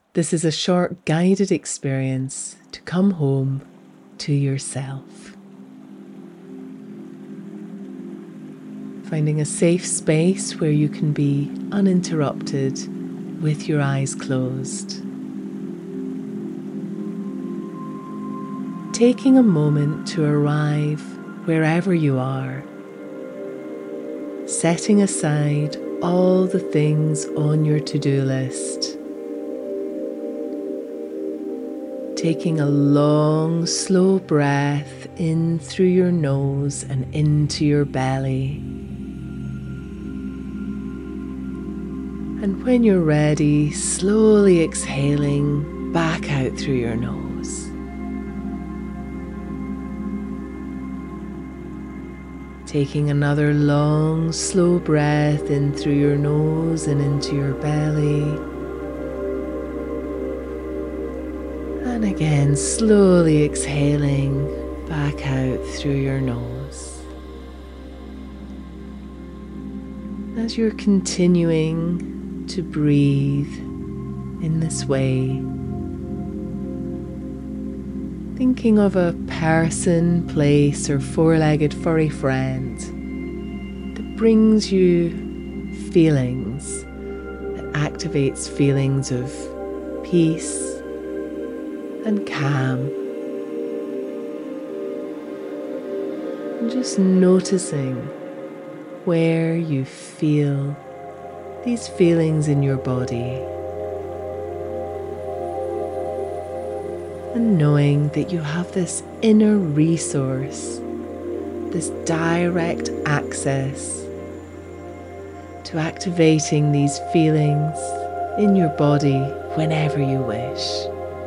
This is a short guided experience to come home to yourself. Finding a safe space where you can be uninterrupted with your eyes closed. Taking a moment to arrive wherever you are, setting aside all the things on your to-do list. Taking a long, slow breath in through your nose and into your belly. And when you're ready, slowly exhaling back out through your nose. Taking another long, slow breath in through your nose and into your belly. And again, slowly exhaling back out through your nose. As you're continuing to breathe in this way, thinking of a person, place, or four-legged furry friend that brings you feelings, that activates feelings of peace and calm. And just noticing where you feel these feelings in your body. And knowing that you have this inner resource, this direct access to activating these feelings in your body whenever you wish.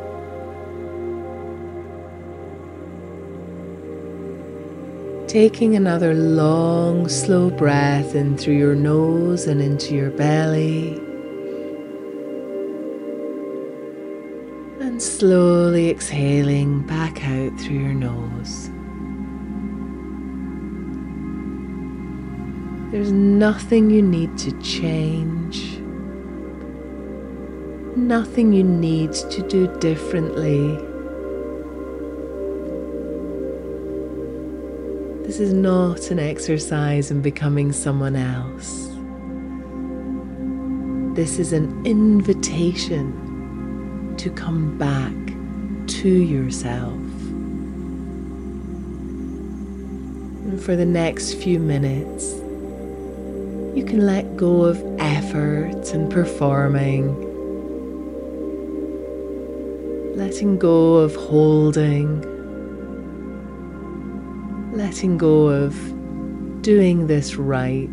Taking another long, slow breath in through your nose and into your belly. And slowly exhaling back out through your nose. There's nothing you need to change. Nothing you need to do differently. This is not an exercise in becoming someone else. This is an invitation to come back to yourself. And for the next few minutes, you can let go of effort and performing, letting go of holding, letting go of doing this right.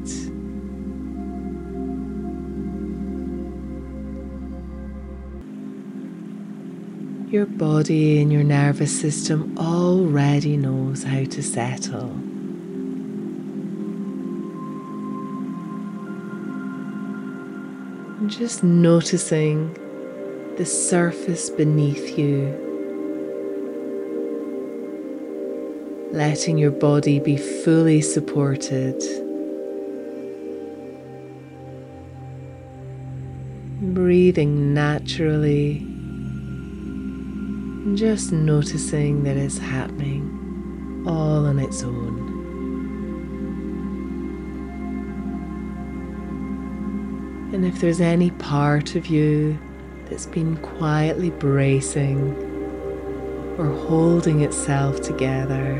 Your body and your nervous system already knows how to settle. And just noticing the surface beneath you, letting your body be fully supported. Breathing naturally. Just noticing that it's happening all on its own. And if there's any part of you that's been quietly bracing or holding itself together,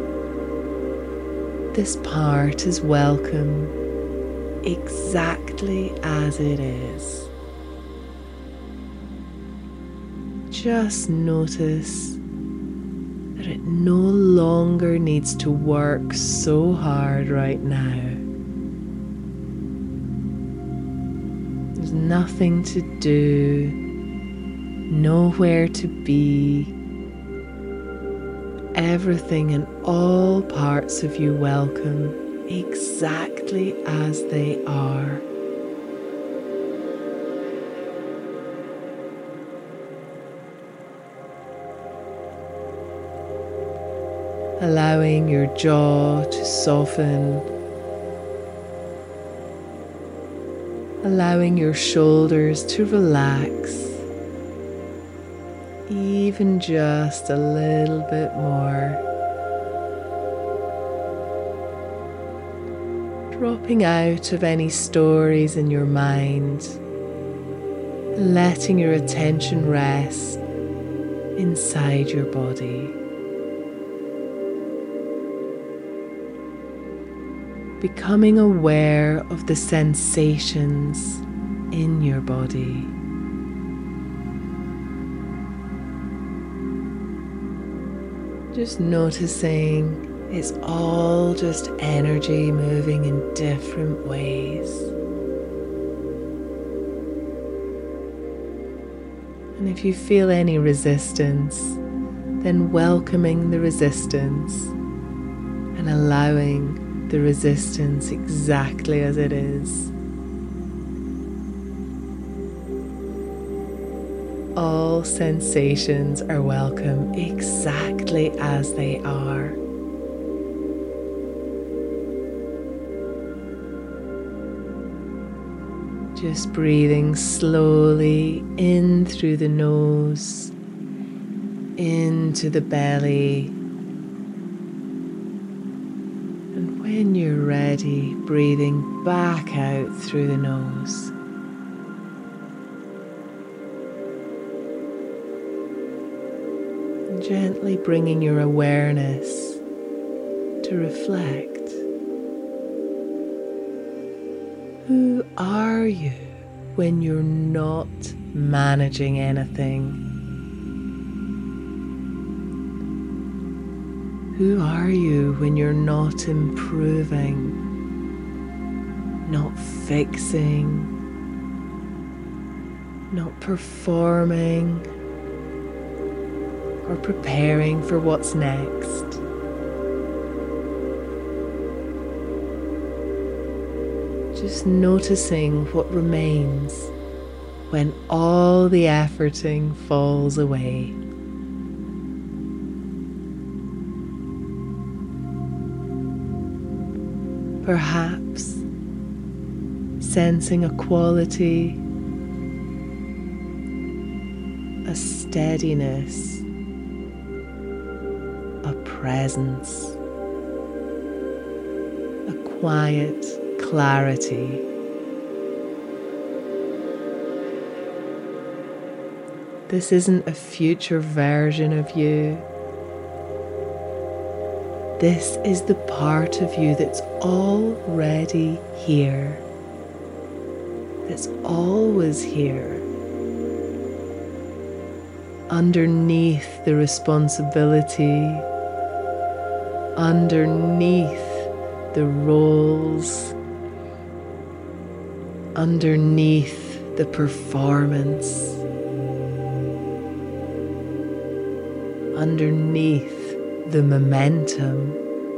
this part is welcome exactly as it is. Just notice that it no longer needs to work so hard right now. There's nothing to do, nowhere to be. Everything and all parts of you welcome exactly as they are. Allowing your jaw to soften, allowing your shoulders to relax, even just a little bit more. Dropping out of any stories in your mind, letting your attention rest inside your body. Becoming aware of the sensations in your body. Just noticing it's all just energy moving in different ways. And if you feel any resistance, then welcoming the resistance and allowing the resistance exactly as it is. All sensations are welcome exactly as they are. Just breathing slowly in through the nose, into the belly. And when you're ready, breathing back out through the nose. And gently bringing your awareness to reflect. Who are you when you're not managing anything? Who are you when you're not improving, not fixing, not performing, or preparing for what's next? Just noticing what remains when all the efforting falls away. Perhaps sensing a quality, a steadiness, a presence, a quiet clarity. This isn't a future version of you. This is the part of you that's already here, that's always here, underneath the responsibility, underneath the roles, underneath the performance, underneath the momentum.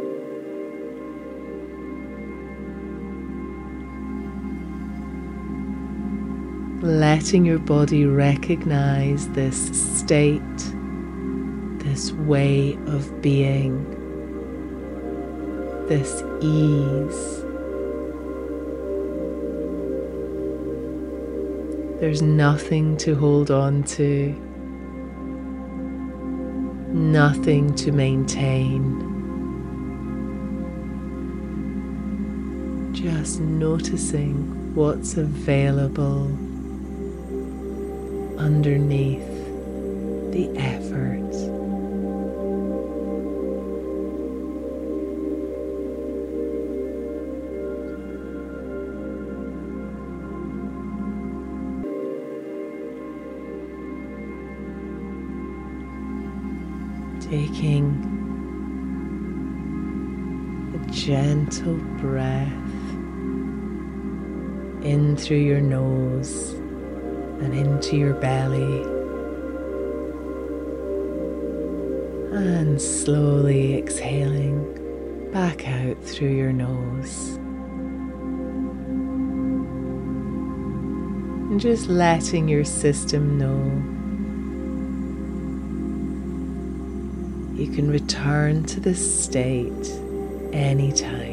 Letting your body recognize this state, this way of being, this ease. There's nothing to hold on to, nothing to maintain. Just noticing what's available underneath the effort. Taking a gentle breath in through your nose and into your belly, and slowly exhaling back out through your nose. And just letting your system know you can return to this state anytime.